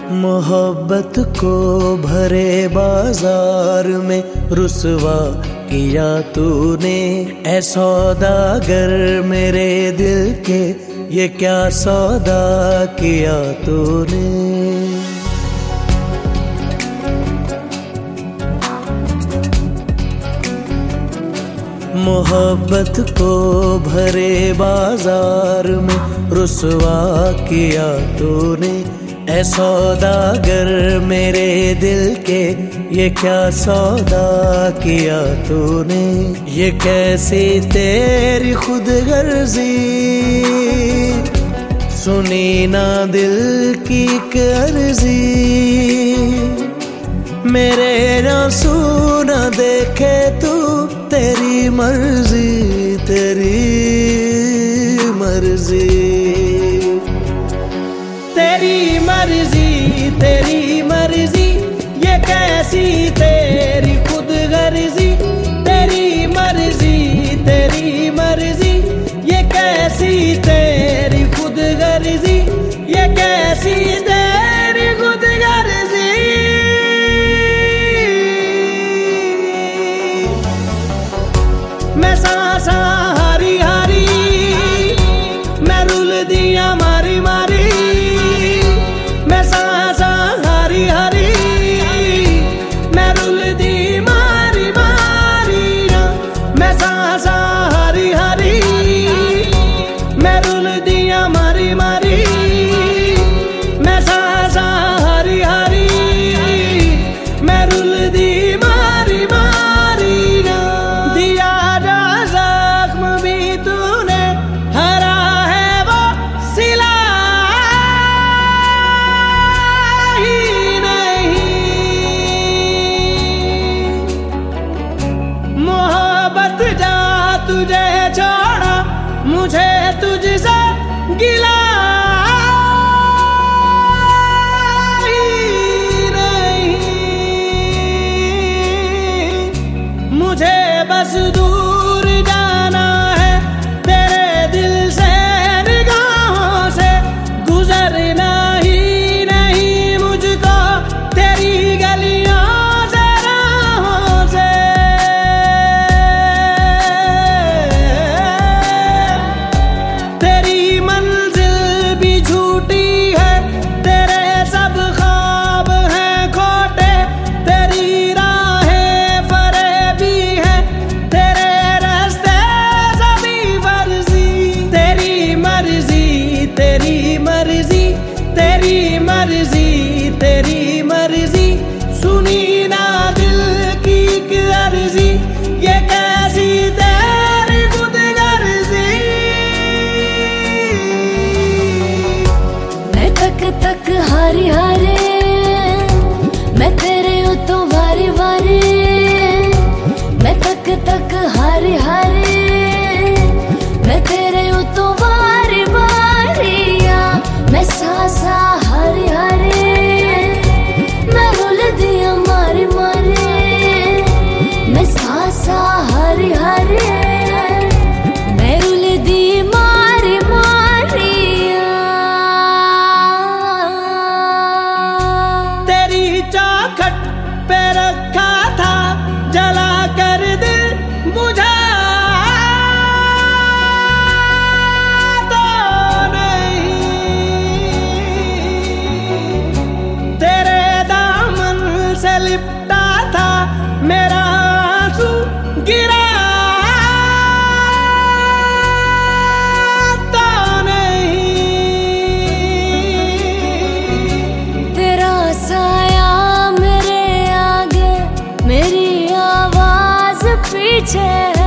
मोहब्बत को भरे बाजार में रुसवा किया तूने, ऐ सौदागर मेरे दिल के ये क्या सौदा किया तूने। मोहब्बत को भरे बाजार में रुसवा किया तूने, ऐ सौदागर मेरे दिल के ये क्या सौदा किया तूने। ये कैसी तेरी खुदगर्जी, सुनी ना दिल की अर्जी, मेरे आंसू न देखे तू, तेरी मर्जी तेरी मर्जी, तेरी मर्जी तेरी मर्जी, ये कैसी तेरी खुदगर्जी, तेरी मर्जी तेरी मर्जी, ये कैसी तेरी खुदगर्जी, ये कैसी तेरी खुदगर्जी। मैं सांसा हारी हारी, मैं रुल दिया मारी मारी, मैं सांसा हारी हारी, मैं रुल दी मारी मारी, मैं सांसा हारी हारी, मैं रुल दिया मारी मारी, मैं सांसा हारी हारी, मैं रुल दी मारी मारी। दिया जख्म भी तूने, हरा है वो सिला ही नहीं। मोहब्बत जा तुझे छोड़ा, मुझे तुझसे गिला ही नहीं। मुझे बस दूर जाना है तेरे दिल से, निगाहों से गुजरना ही नहीं मुझको तेरी गलियों से राहों से। तेरी मंजिल भी झूठी है, तेरे सब ख्वाब हैं खोटे, तेरी राहें फरेबी हैं, तेरे रास्ते सभी फर्जी। तेरी मर्जी तेरी मर्जी, तेरी मर्जी तेरी मर्जी, सुनी ना दिल की अर्जी, ये कैसी तेरी खुदगर्जी। मैं तक तक हारी हारे, मैं तेरे उतो वारे वारे, मैं तक तक हारी हारे, मैं तेरे उतो वारे वारे, मैं सांसा हारी हारे, मैं रुल दिया मारे मारे, मैं सांसा हारी हारे, मैं रुल दी मारे मारे। तेरी चौखट पे रखा था, जला कर दिल बुझा तो नहीं। तेरे दामन से लिपटा था, मेरा आंसू गिरा तो नहीं। तेरा साया मेरे आगे, मेरी आवाज पीछे